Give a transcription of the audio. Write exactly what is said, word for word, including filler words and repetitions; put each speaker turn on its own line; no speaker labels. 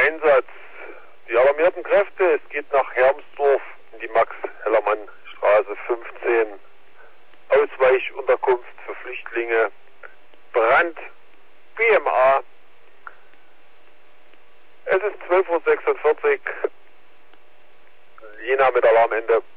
Einsatz. Die alarmierten Kräfte, es geht nach Hermsdorf in die Max-Hellermann-Straße fünfzehn. Ausweichunterkunft für Flüchtlinge. Brand. B M A. Es ist zwölf Uhr sechsundvierzig. Jena mit Alarmende.